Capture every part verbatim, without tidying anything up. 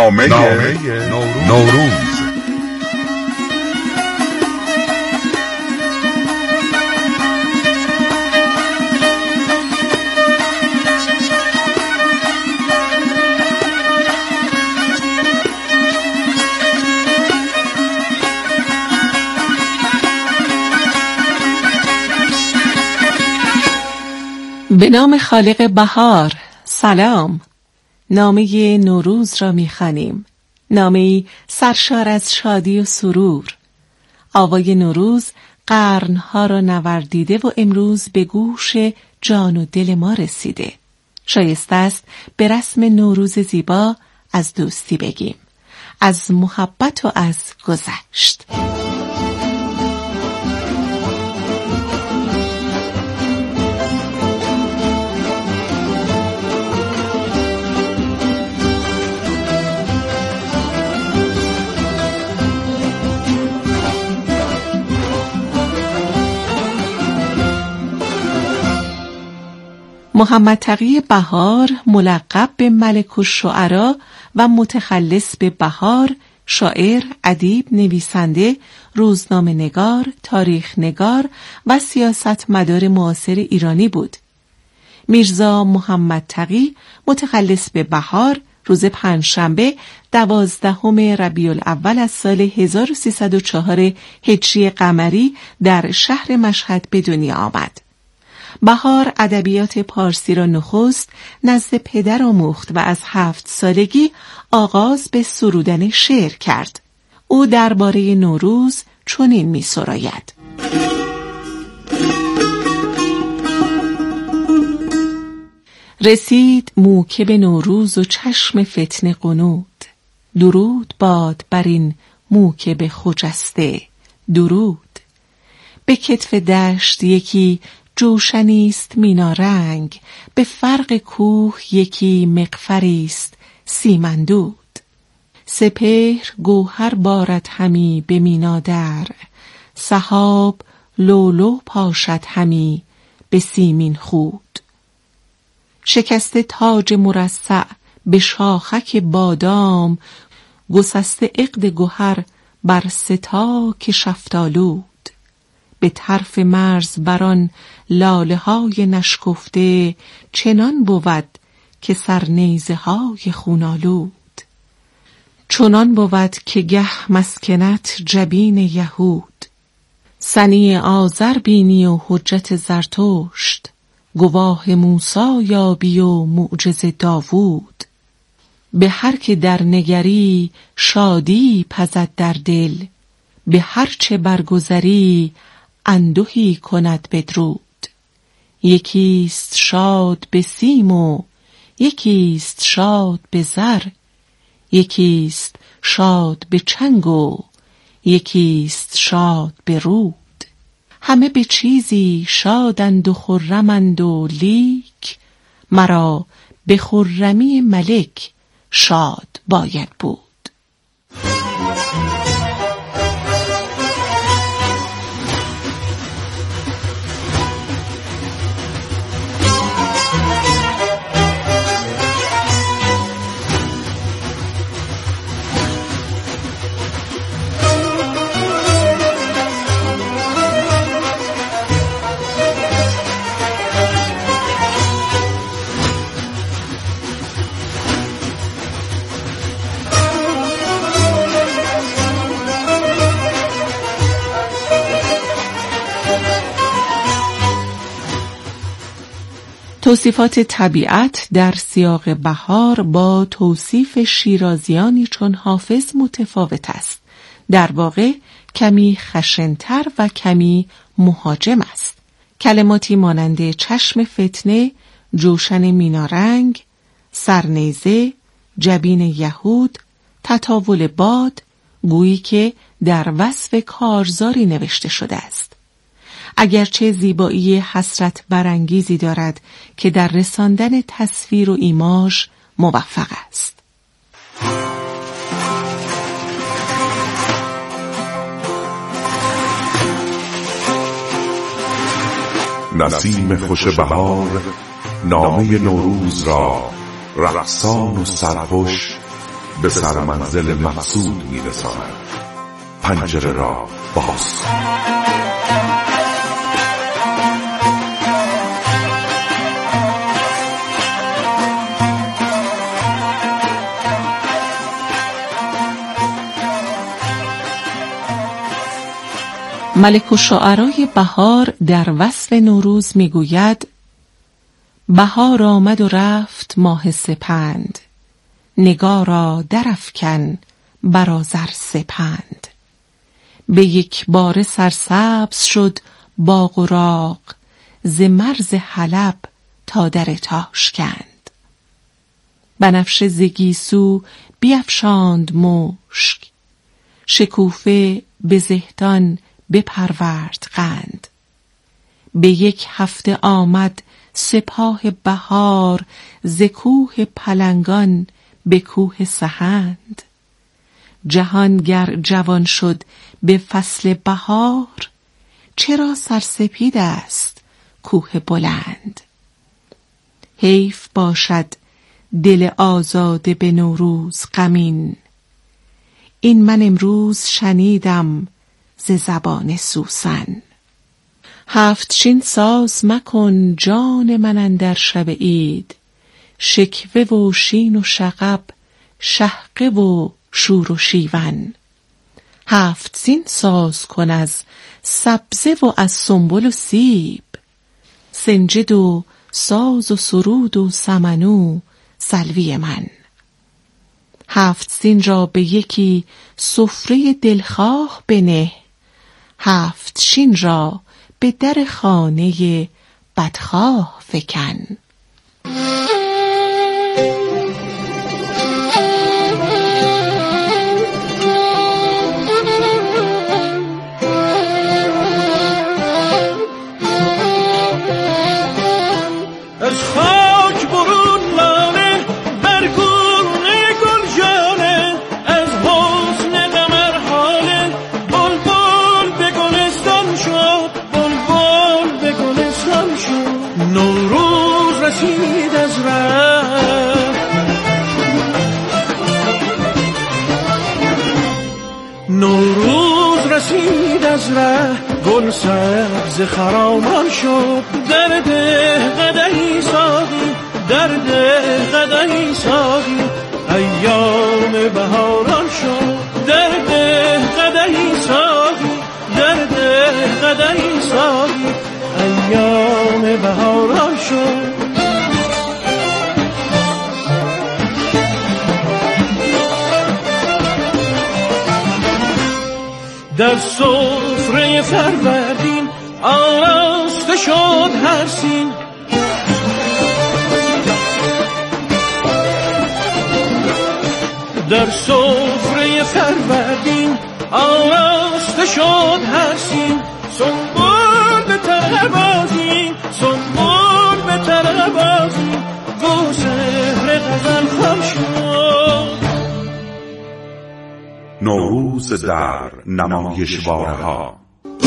نامه, نامه نوروز, نوروز. به نام خالق بهار. سلام. نامه نوروز را می‌خوانیم. نامه‌ای سرشار از شادی و سرور. آوای نوروز قرنها را نوردیده و امروز به گوش جان و دل ما رسیده. شایسته است به رسم نوروز زیبا از دوستی بگیم، از محبت و از گذشت. محمد تقی بهار، ملقب به ملک الشعرا و متخلص به بهار، شاعر، ادیب، نویسنده، روزنامه نگار، تاریخ نگار و سیاستمدار معاصر ایرانی بود. میرزا محمد تقی، متخلص به بهار، روز پنجشنبه دوازدهم ربیع الاول از سال هزار و سیصد و چهار هجری قمری در شهر مشهد به دنیا آمد. بهار ادبیات پارسی را نخست نزد پدر آموخت و از هفت سالگی آغاز به سرودن شعر کرد. او درباره نوروز چنین می سراید: رسید موکب نوروز و چشم فتنه قنود، درود باد بر این موکب خجسته، درود. به کتف دشت یکی جوشنیست مینارنگ، به فرق کوه یکی مغفریست سیمندود. سپهر گوهر بارد همی به مینا در، سحاب لولو پاشد همی به سیمین خود. شکسته تاج مرصع به شاخک بادام، گسسته عقد گوهر بر ستاک شفتالود. به طرف مرز بران لاله های نشکفته، چنان بود که سرنیزه های خونالود. چنان بود که گه مسکنت جبین یهود، سنی آذر بینی و حجت زرتشت. گواه موسی یابی و معجز داوود، به هر که در نگری شادی پزد در دل. به هر چه برگذری اندوهی کند بدرود. یکیست شاد به سیم و یکیست شاد به زر، یکیست شاد به چنگ و یکیست شاد به رود. همه به چیزی شادند و خرمند و لیک، مرا به خرمی ملک شاد باید بود. توصیفات طبیعت در سیاق بهار با توصیف شیرازیانی چون حافظ متفاوت است. در واقع کمی خشن‌تر و کمی مهاجم است. کلماتی مانند چشم فتنه، جوشن مینارنگ، سرنیزه، جبین یهود، تطاول باد، گویی که در وصف کارزاری نوشته شده است. اگرچه زیبایی حسرت برانگیزی دارد که در رساندن تصویر و ایماژ موفق است. نسیم خوش بهار نامه نوروز را رقصان و سرخوش به سر منزل مقصود می‌رساند. پنجره را باز. ملک الشعرای بهار در وصف نوروز میگوید: بهار آمد و رفت ماه سپند، نگارا درافکن برآذر سپند. به یک باره سرسبز شد باغ و راغ، ز مرز حلب تا در تاشکند. بنفشه ز گیسو بیفشاند مشک، شکوفه به زهدان بپرورد قند. به یک هفته آمد سپاه بهار، ز کوه پلنگان به کوه سهند. جهان گر جوان شد به فصل بهار، چرا سرسپید است کوه بلند. حیف باشد دل آزاده به نوروز غمین، این من امروز شنیدم ز زبان سوسن. هفت شین ساز مکن جان من اندر شب عید، شکوه و شین و شغب شهقه و شور و شیون. هفت سین ساز کن از سبزه و از سنبل و سیب، سنجد و ساز و سرود و سمنو سلوی من. هفت سین را به یکی سفره دلخواه بنه، هفت شین را به در خانه بدخواه فکن. نوروز رسید از ره، گل سبز خرامان شد. در ده قدحی ساقی، در ده قدحی ساقی، ایام بهاران شد. در ده قدحی ساقی، در ده قدحی ساقی، ایام بهاران شد. در سفره فروردین آراسته شد هر سین. در سفره فروردین آراسته شد هر سین. سنبول به طربازی، سنبول به طربازی، گو سحر غزل خم شد. نوروز در نمایشواره‌ها.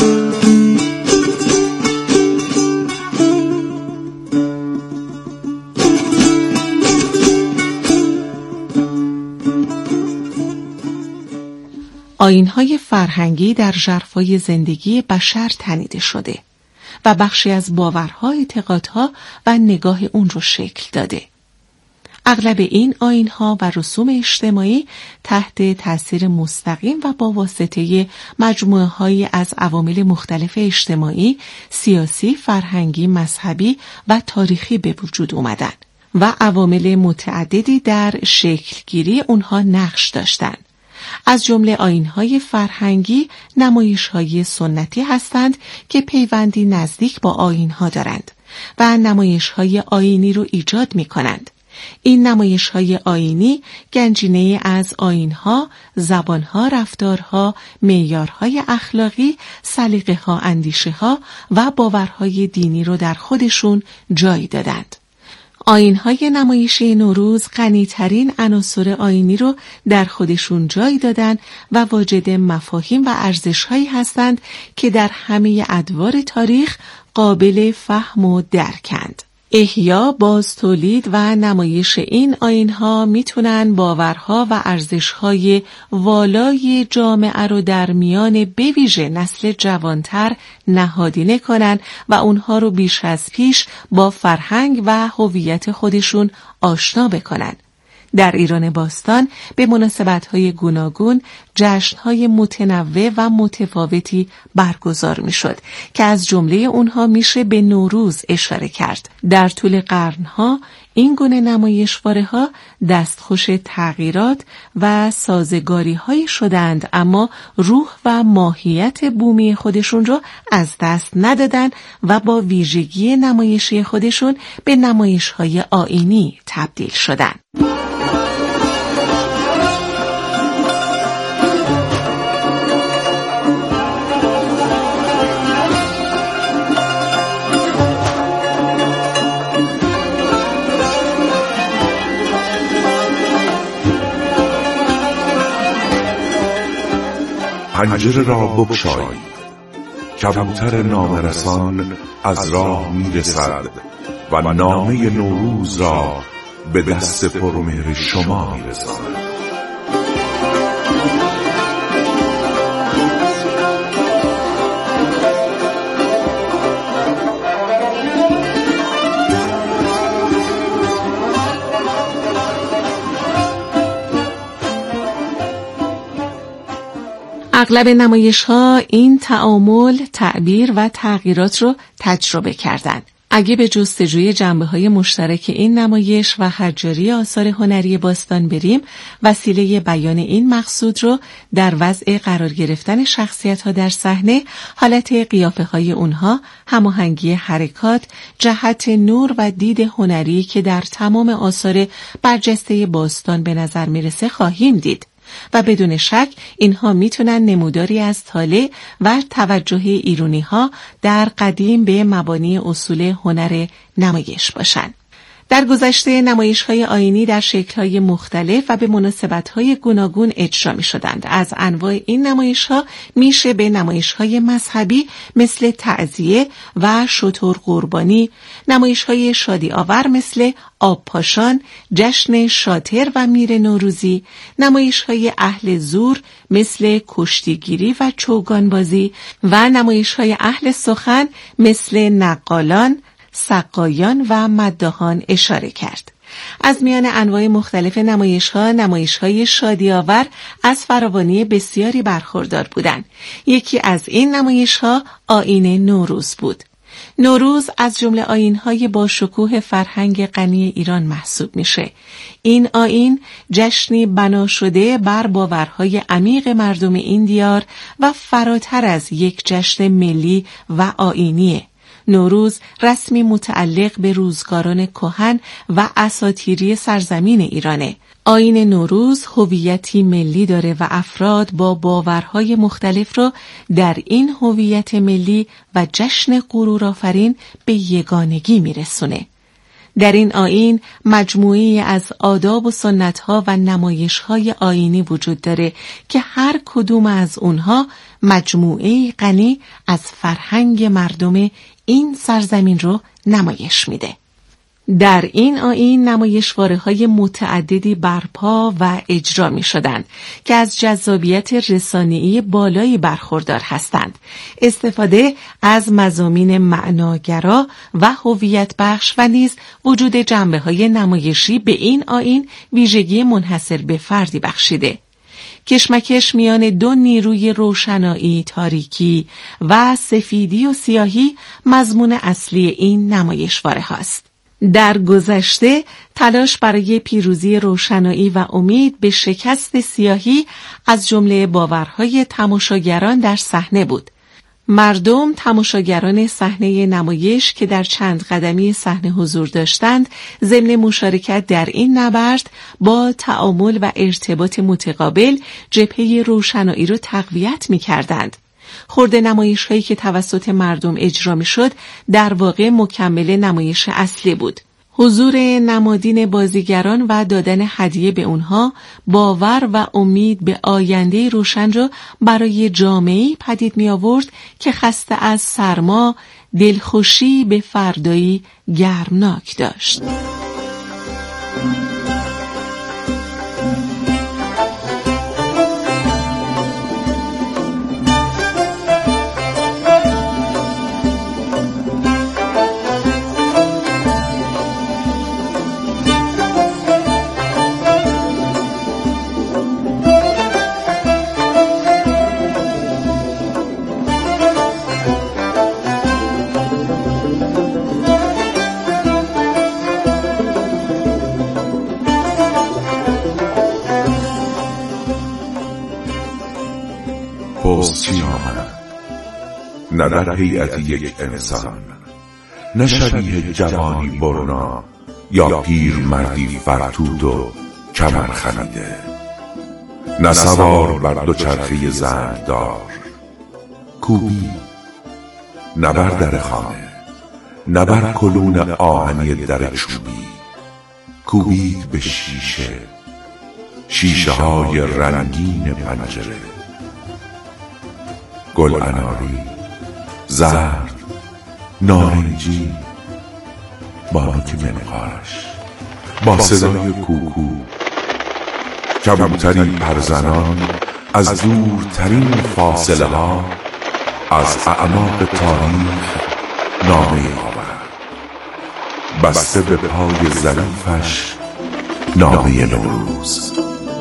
آیین‌های فرهنگی در ژرفای زندگی بشر تنیده شده و بخشی از باورها، اعتقادها و نگاه اون رو شکل داده. اغلب این آیین‌ها و رسوم اجتماعی تحت تأثیر مستقیم و با واسطه مجموعه‌هایی از عوامل مختلف اجتماعی، سیاسی، فرهنگی، مذهبی و تاریخی به وجود اومدن و عوامل متعددی در شکلگیری اونها نقش داشتن. از جمله آیین‌های فرهنگی نمایش‌های سنتی هستند که پیوندی نزدیک با آیین‌ها دارند و نمایش‌های آیینی رو ایجاد می‌کنند. این نمایش‌های آیینی گنجینه‌ای از آیین‌ها، زبان‌ها، رفتارها، معیارهای اخلاقی، سلیقه‌ها، اندیشه‌ها و باورهای دینی رو در خودشون جای دادند. آیین‌های نمایشی نوروز غنی‌ترین عناصر آیینی رو در خودشون جای دادن و واجد مفاهیم و ارزش‌هایی هستند که در همه ادوار تاریخ قابل فهم و درکند. احیا، باز تولید و نمایش این آیین‌ها میتونن باورها و ارزش‌های والای جامعه رو در میان بویژه نسل جوانتر نهادینه کنن و اونها رو بیش از پیش با فرهنگ و هویت خودشون آشنا بکنن. در ایران باستان به مناسبت‌های گوناگون جشن‌های متنوع و متفاوتی برگزار می‌شد که از جمله اونها میشه به نوروز اشاره کرد. در طول قرن‌ها این گونه نمایشواره‌ها دستخوش تغییرات و سازگاری‌هایی شدند، اما روح و ماهیت بومی خودشون رو از دست ندادن و با ویژگی نمایشی خودشون به نمایش‌های آیینی تبدیل شدند. پنجره را بگشایید، کبوتر نامرسان از راه میرسد و نامه نوروز را به دست پرمهر شما میرساند. اغلب نمایش‌ها این تعامل، تعبیر و تغییرات رو تجربه کردند. اگه به جستجوی جنبه‌های مشترک این نمایش و حجاری آثار هنری باستان بریم، وسیله بیان این مقصود رو در وضع قرار گرفتن شخصیت‌ها در صحنه، حالت قیافه‌های اونها، هماهنگی حرکات، جهت نور و دید هنری که در تمام آثار برجسته باستان به نظر میرسه خواهیم دید. و بدون شک اینها میتونن نموداری از طالع و توجه ایرونی‌ها در قدیم به مبانی اصول هنر نمایش باشن. در گذشته نمایش‌های آیینی در شکل‌های مختلف و به مناسبت‌های گوناگون اجرا می‌شدند. از انواع این نمایش‌ها میشه به نمایش‌های مذهبی مثل تعزیه و شتر قربانی، نمایش‌های شادی آور مثل آبپاشان، جشن شاتر و میر نوروزی، نمایش‌های اهل زور مثل کشتیگیری و چوگانبازی و نمایش‌های اهل سخن مثل نقالان، سقایان و مداحان اشاره کرد. از میان انواع مختلف نمایش‌ها، نمایش‌های شادی‌آور از فراوانی بسیاری برخوردار بودند. یکی از این نمایش‌ها آیین نوروز بود. نوروز از جمله آیین‌های با شکوه فرهنگ غنی ایران محسوب میشه. این آیین جشنی بنا شده بر باورهای عمیق مردم این دیار و فراتر از یک جشن ملی و آیینیه. نوروز رسمی متعلق به روزگاران کهن و اساطیری سرزمین ایرانه. آیین نوروز هویتی ملی داره و افراد با باورهای مختلف را در این هویت ملی و جشن غرورآفرین به یگانگی میرسونه. در این آیین مجموعی از آداب و سنت‌ها و نمایش‌های آیینی وجود داره که هر کدوم از اونها مجموعه غنی از فرهنگ مردم این سرزمین رو نمایش میده. در این آیین نمایشواره‌های متعددی برپا و اجرا می شدند که از جذابیت رسانه‌ای بالایی برخوردار هستند. استفاده از مضامین معناگرا و هویت بخش و نیز وجود جنبه‌های نمایشی به این آیین ویژگی منحصر به فردی بخشیده. کشمکش میان دو نیروی روشنایی، تاریکی و سفیدی و سیاهی مضمون اصلی این نمایشواره هاست. در گذشته تلاش برای پیروزی روشنایی و امید به شکست سیاهی از جمله باورهای تماشاگران در صحنه بود. مردم تماشاگران صحنه نمایش که در چند قدمی صحنه حضور داشتند، ضمن مشارکت در این نبرد با تعامل و ارتباط متقابل جبهه روشنایی را تقویت می‌کردند. خرده نمایش هایی که توسط مردم اجرا می شد در واقع مکمل نمایش اصلی بود. حضور نمادین بازیگران و دادن هدیه به اونها باور و امید به آینده روشن را برای جامعه‌ای پدید می آورد که خسته از سرما، دلخوشی به فردایی گرمناک داشت. پوستی آمد، نه در هیئت یک انسان، نه شبیه جوانی برنا یا پیر مردی فرتود و کمر خمیده، نه سوار بر دوچرخه زنگدار. کوبی نه بر در خانه، نه بر کلون آهنی در چوبی، کوبید به شیشه، شیشه های رنگین پنجره. گل اناری، زرد، نارنجی، بانک منقارش با صدای کوکو، کبوتری پرزنان از دورترین فاصله ها از اعماق تاریخ نامه آورد، بسته به پای ظریفش نامه نوروز.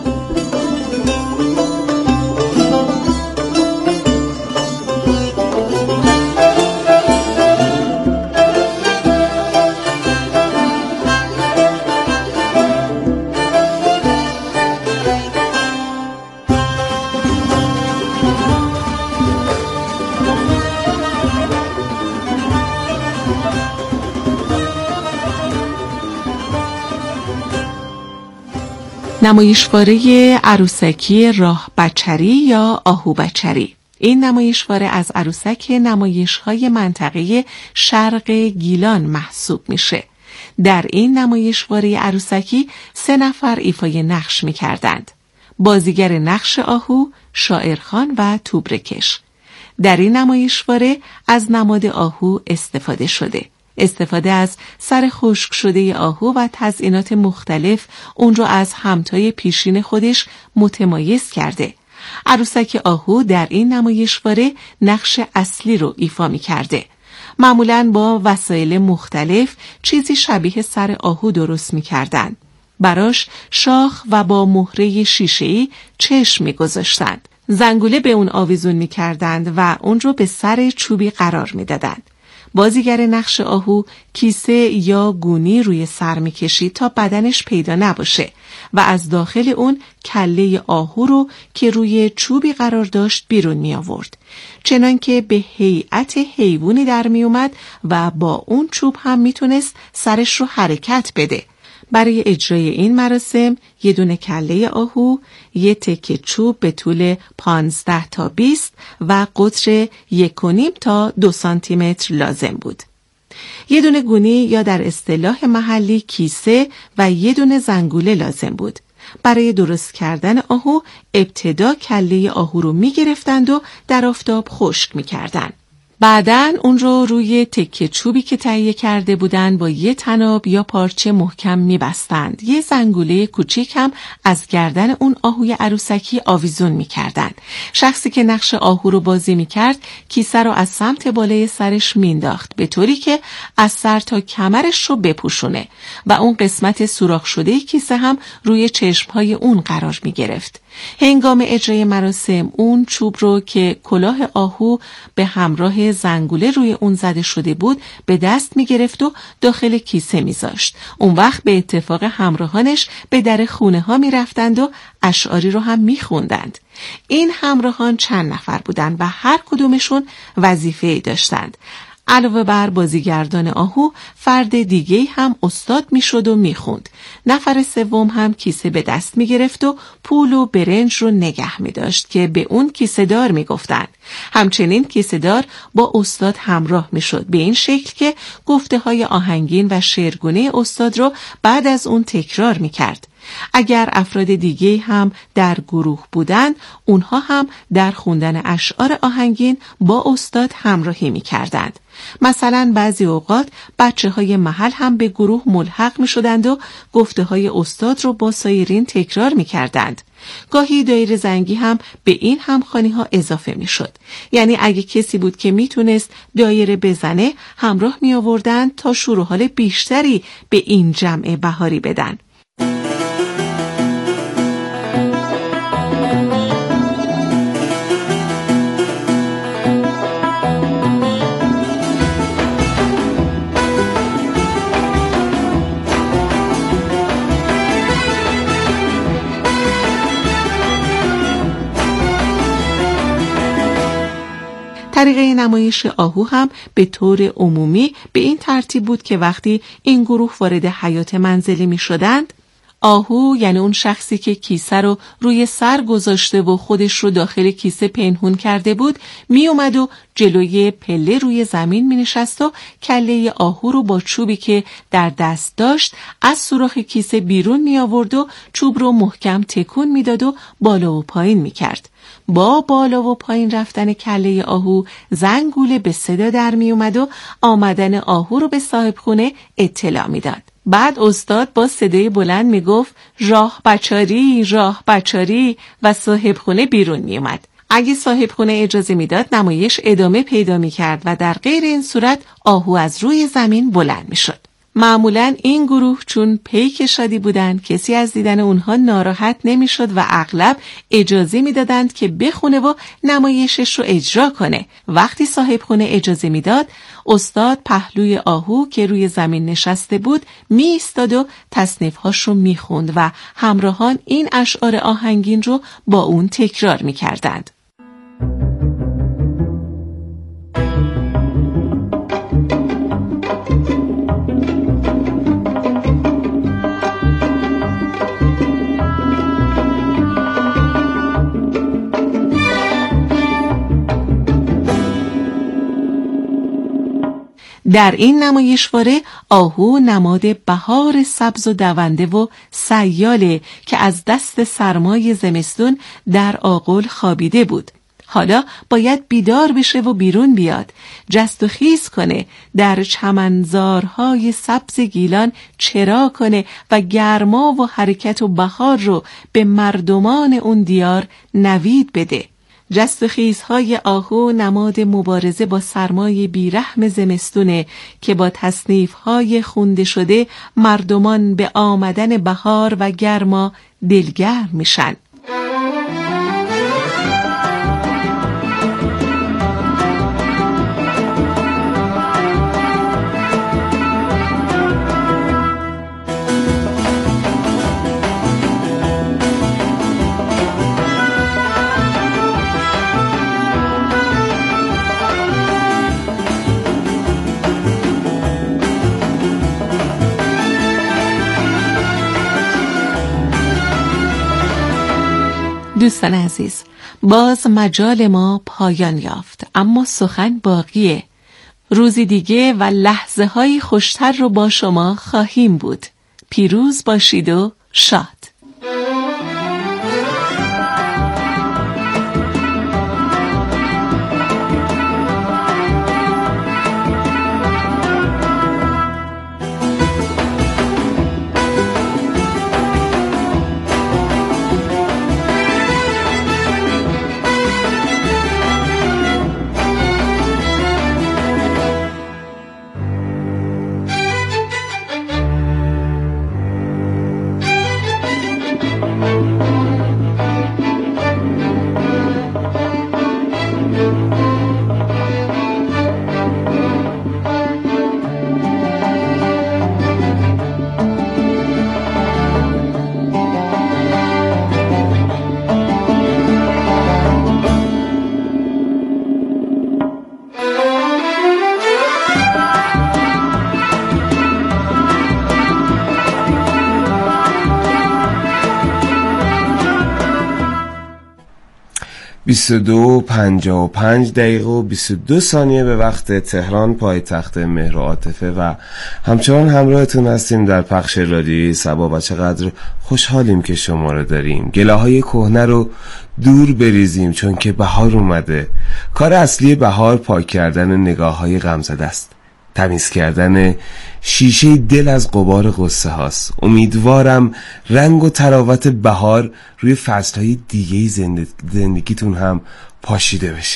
نمایشواره عروسکی راه بچری یا آهو بچری. این نمایشواره از عروسک نمایش‌های منطقه شرق گیلان محسوب میشه. در این نمایشواره عروسکی سه نفر ایفای نقش میکردند. بازیگر نقش آهو، شاعرخوان و توبرکش. در این نمایشواره از نماد آهو استفاده شده. استفاده از سر خشک شده آهو و تزئینات مختلف اون رو از همتای پیشین خودش متمایز کرده. عروسک آهو در این نمایشواره نقش اصلی رو ایفا می کرده. معمولاً با وسایل مختلف چیزی شبیه سر آهو درست می کردن. براش شاخ و با مهره شیشه‌ای چشم می گذاشتند. زنگوله به اون آویزون می کردند و اون رو به سر چوبی قرار می دادند. بازیگر نقش آهو کیسه یا گونی روی سر می‌کشید تا بدنش پیدا نباشه و از داخل اون کله آهو رو که روی چوبی قرار داشت بیرون می آورد، چنان که به هیئت حیوانی در می اومد و با اون چوب هم میتونست سرش رو حرکت بده. برای اجرای این مراسم یه دونه کله آهو، یه تکه چوب به طول پانزده تا بیست و قطر یک و نیم تا دو سانتی متر لازم بود. یه دونه گونی یا در اصطلاح محلی کیسه و یه دونه زنگوله لازم بود. برای درست کردن آهو ابتدا کله آهو رو می گرفتند و در آفتاب خشک می کردند. بعدن اون رو روی تکه چوبی که تهیه کرده بودن با یه طناب یا پارچه محکم می‌بستند. یه زنگوله کوچیک هم از گردن اون آهوی عروسکی آویزون می‌کردند. شخصی که نقش آهو رو بازی می‌کرد کیسه رو از سمت بالای سرش مینداخت به طوری که از سر تا کمرش رو بپوشونه و اون قسمت سوراخ شده کیسه هم روی چشم‌های اون قرار می‌گرفت. هنگام اجرای مراسم اون چوب رو که کلاه آهو به همراه زنگوله روی اون زده شده بود به دست می گرفت و داخل کیسه می زاشت. اون وقت به اتفاق همراهانش به در خونه ها می رفتند و اشعاری رو هم می خوندند. این همراهان چند نفر بودند و هر کدومشون وظیفه‌ای داشتند. علاوه بر بازیگردان آهو فرد دیگه هم استاد می شد و می خوند. نفر سوم هم کیسه به دست می گرفت و پول و برنج رو نگه می داشت که به اون کیسه دار می گفتن. همچنین کیسه دار با استاد همراه می شد به این شکل که گفته های آهنگین و شعرگونه استاد رو بعد از اون تکرار می کرد. اگر افراد دیگه هم در گروه بودند، اونها هم در خوندن اشعار آهنگین با استاد همراهی می‌کردند. مثلا بعضی اوقات بچه های محل هم به گروه ملحق می شدند و گفته های استاد رو با سایرین تکرار می کردند. گاهی دایره زنگی هم به این همخوانی ها اضافه می شد. یعنی اگه کسی بود که می تونست دایره بزنه، همراه می آوردن تا شور و حال بیشتری به این جمع بهاری بدن. طریقه نمایش آهو هم به طور عمومی به این ترتیب بود که وقتی این گروه وارد حیات منزلی می شدند، آهو یعنی اون شخصی که کیسه رو روی سر گذاشته و خودش رو داخل کیسه پنهون کرده بود، می اومد و جلوی پله روی زمین می نشست و کله آهو رو با چوبی که در دست داشت از سوراخ کیسه بیرون می آورد و چوب رو محکم تکون می داد و بالا و پایین می کرد. با بالا و پایین رفتن کله آهو زنگوله به صدا در می اومد و آمدن آهو رو به صاحب خونه اطلاع می داد. بعد استاد با صدای بلند می گفت راه بچاری، راه بچاری و صاحب خونه بیرون می اومد. اگه صاحب خونه اجازه می داد نمایش ادامه پیدا می کرد و در غیر این صورت آهو از روی زمین بلند می شد. معمولاً این گروه چون پیک شادی بودند کسی از دیدن اونها ناراحت نمیشد و اغلب اجازه میدادند که بخونه و نمایشش رو اجرا کنه. وقتی صاحب خونه اجازه میداد، استاد پهلوی آهو که روی زمین نشسته بود می ایستاد و تصنیف‌هاش رو میخوند و همراهان این اشعار آهنگین رو با اون تکرار میکردند. در این نمایشواره آهو نماد بهار سبز و دونده و سیاله که از دست سرمای زمستون در آغل خوابیده بود. حالا باید بیدار بشه و بیرون بیاد، جست و خیز کنه، در چمنزارهای سبز گیلان چرا کنه و گرما و حرکت و بهار رو به مردمان اون دیار نوید بده. جست و خیزهای آهو نماد مبارزه با سرمای بیرحم زمستونه که با تصنیفهای خونده شده مردمان به آمدن بهار و گرما دلگرم میشن. دوستان عزیز، باز مجال ما پایان یافت، اما سخن باقیه. روزی دیگه و لحظه های خوشتر رو با شما خواهیم بود. پیروز باشید و شاد. بیست و دو پنجاه و پنج دقیقه و بیست و دو ثانیه به وقت تهران، پایتخت مهر و عاطفه، و همچنان همراهتون هستیم در پخش رادیویی صبا و چقدر خوشحالیم که شما رو داریم. گلاهای کهنه رو دور بریزیم چون که بهار اومده. کار اصلی بهار پاک کردن نگاه‌های غمزده است، تمیز کردن شیشه دل از غبار غصه هاست. امیدوارم رنگ و تراوت بهار روی فصلهای دیگه زندگیتون هم پاشیده بشه.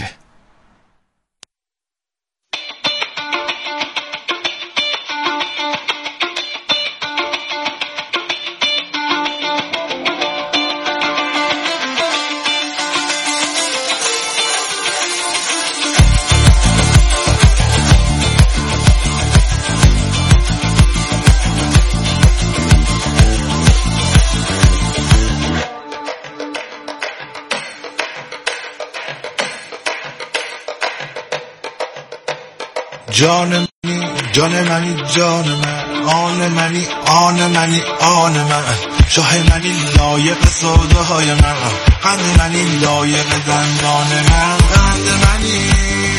جان منی جان منی جان من، آن منی آن منی آن من، شاه منی لایق سودای من، قند منی لایق دندان من، قند منی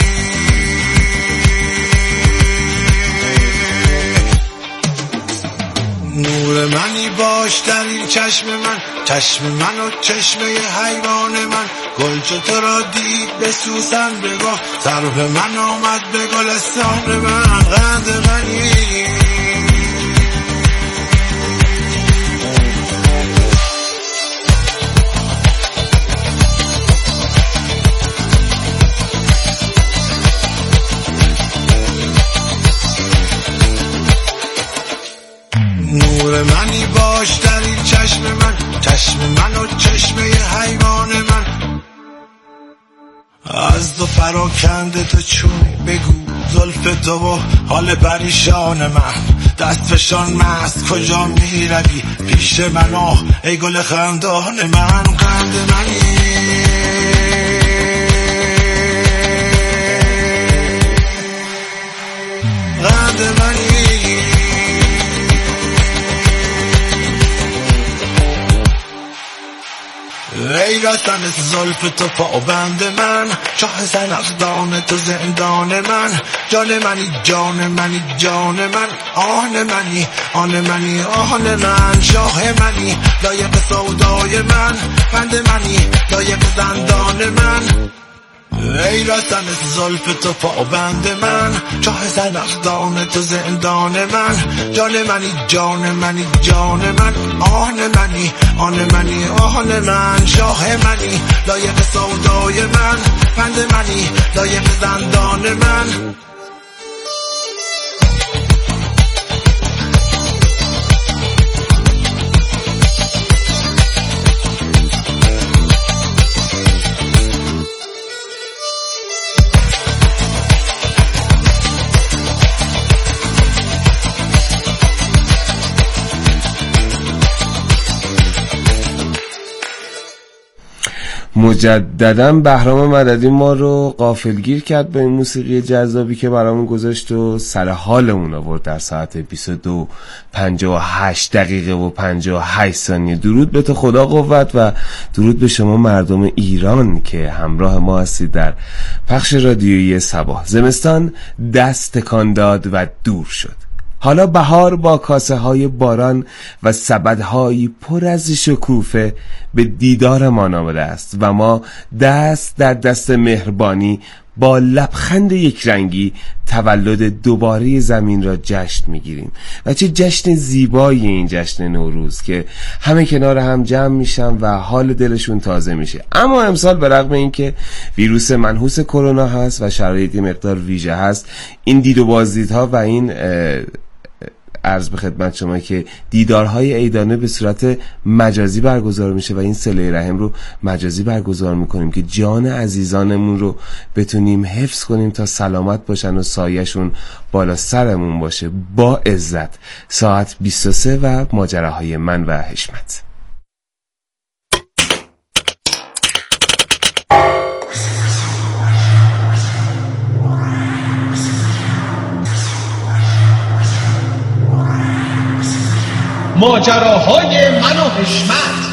نور منی باش در این چشم من، چشم من و چشمه حیوان من، گل چو تو را دید به سوسن بگاه، سرو من آمد به گلستان من، قند منی نور منی باش در این چشم من، چشم من و چشمه حیوان من، از دو پراکنده تو چونی بگو زلف تو و حال پریشان من، دست فشان مست کجا می روی پیش من، آه ای گل خندان من، قند منی قند منی ای رسن زلف تو پابند من، شاه زنخدان تو زندان من، جان منی جان منی جان من، آن منی آن منی آن من، شاه منی لایق سودای من، قند منی لایق زندان من، ای رسن زلف تو پابند من، شاه زنخدان تو زندان من، جان منی جان منی جان من، آن منی آن منی آن من، شاه منی لایق سودای من، قند منی لایق زندان من. مجدداً بهرام مددی ما رو غافلگیر کرد به این موسیقی جذابی که برامون گذاشت و سر حالمون آورد در ساعت بیست و دو پنجاه و هشت دقیقه و پنجاه و هشت ثانیه. درود به تو خدا قوت و درود به شما مردم ایران که همراه ما هستید در پخش رادیویی صبا. زمستان دست تکان داد و دور شد. حالا بهار با کاسه های باران و سبدهایی پر از شکوفه به دیدار ما آمده است و ما دست در دست مهربانی با لبخند یک رنگی تولد دوباره زمین را جشن میگیریم. و چه جشن زیبایی این جشن نوروز که همه کنار هم جمع میشن و حال دلشون تازه میشه. اما امسال به رغم اینکه ویروس منحوس کرونا هست و شرایطی مقدار ویژه هست، این دید و بازدیدها و این عرض به خدمت شما که دیدارهای عیدانه به صورت مجازی برگزار میشه و این صله رحم رو مجازی برگزار میکنیم که جان عزیزانمون رو بتونیم حفظ کنیم تا سلامت باشن و سایه‌شون بالا سرمون باشه. با عزت. ساعت بیست و سه و ماجراهای من و حشمت. ماجراهای من و حشمت.